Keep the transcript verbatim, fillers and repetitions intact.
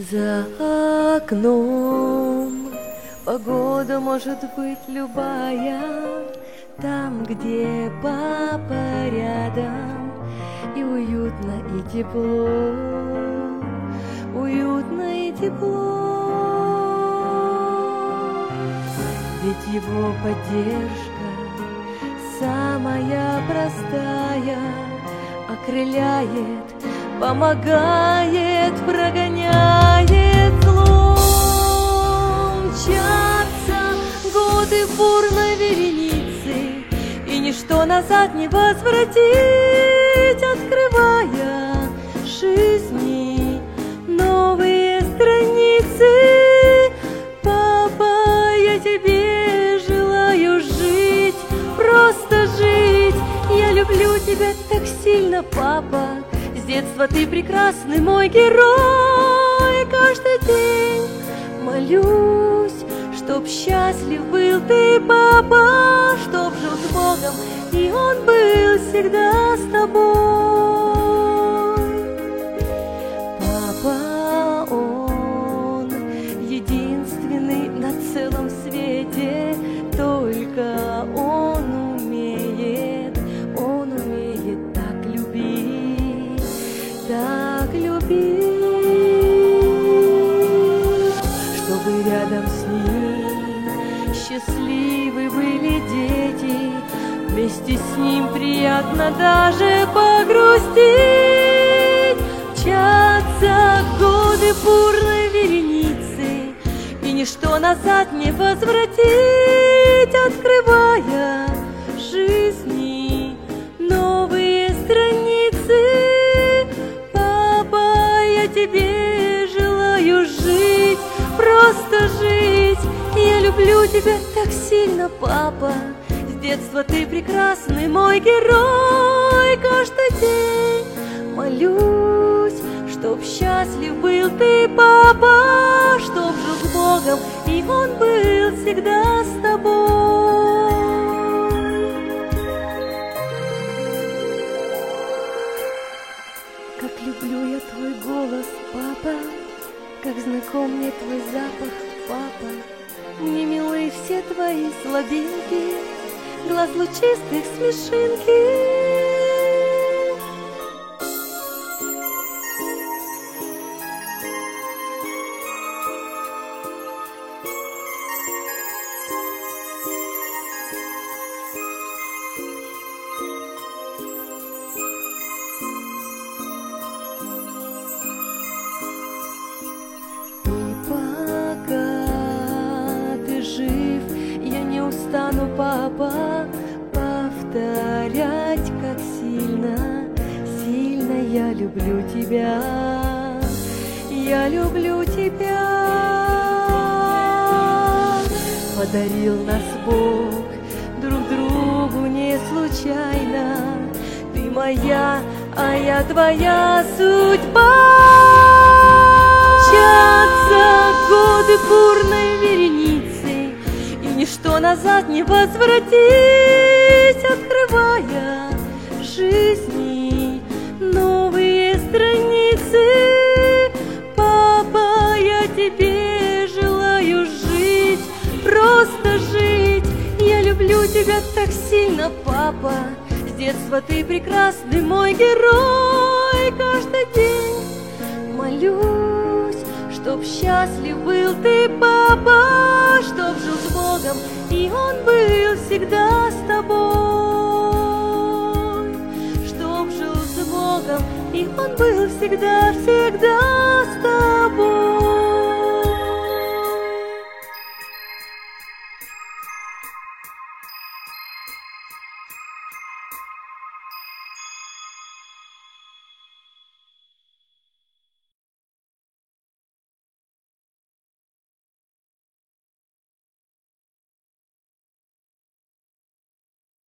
За окном погода может быть любая, там, где папа рядом, и уютно, и тепло, уютно и тепло. Ведь его поддержка самая простая, окрыляет, помогает, прогоняет зло. Мчатся годы бурной вереницы, и ничто назад не возвратить, открывая жизни новые страницы. Папа, я тебе желаю жить, просто жить. Я люблю тебя так сильно, папа. С детства ты прекрасный мой герой. Каждый день молюсь, чтоб счастлив был ты, папа, чтоб жил с Богом, и Он был всегда с тобой. Папа, Он единственный на целом свете, только Он умеет, Он умеет так любить, так любить, чтобы рядом с ним счастливы были дети, вместе с ним приятно даже погрустить. Мчатся годы бурной вереницы, и ничто назад не возвратить, открывая жизни новые страницы. Папа, я тебе желаю жить, просто жить. Я люблю тебя так сильно, папа. С детства ты прекрасный мой герой. Каждый день молюсь, чтоб счастлив был ты, папа, чтоб жил с Богом, и Он был всегда с тобой. Как люблю я твой голос, папа, как знаком мне твой запах, папа. Мне милы все твои слабинки, глаз лучистых смешинки. Стану, папа, повторять, как сильно, сильно я люблю тебя, я люблю тебя. Подарил нас Бог друг другу не случайно, ты моя, а я твоя судьба. Мчатся годы бурной вереницы, ничто назад не возвратить, открывая жизни новые страницы. Папа, я тебе желаю жить, просто жить. Я люблю тебя так сильно, папа. С детства ты прекрасный мой герой. Каждый день молюсь, чтоб счастлив был ты, папа, чтоб жил с Богом, и Он был всегда с тобой. Чтоб жил с Богом, и Он был всегда, всегда с тобой.